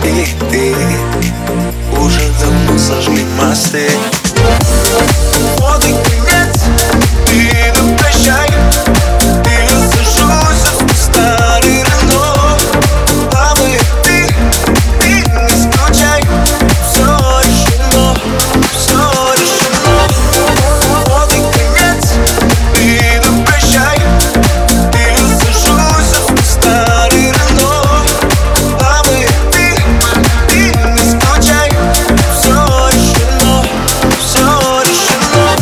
и ты уже давно сожгли мосты. Вот и конец, и ну прощай. Я сажусь в старый Рено. Главное, ты не скучай. Все решено, все решено. Вот и конец, и ну прощай. Я сажусь в старый Рено. Главное, ты не скучай. Все решено, все решено.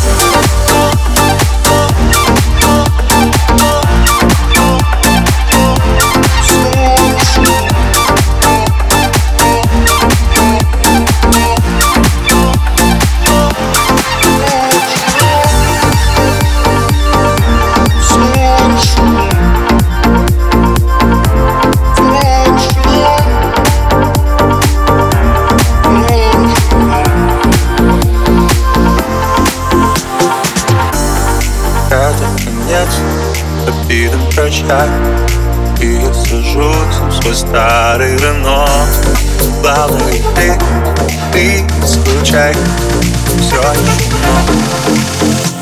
Это конец, обиден прощай. И я сажусь в свой старый Рено. Главное, ты не скучай. Все решено.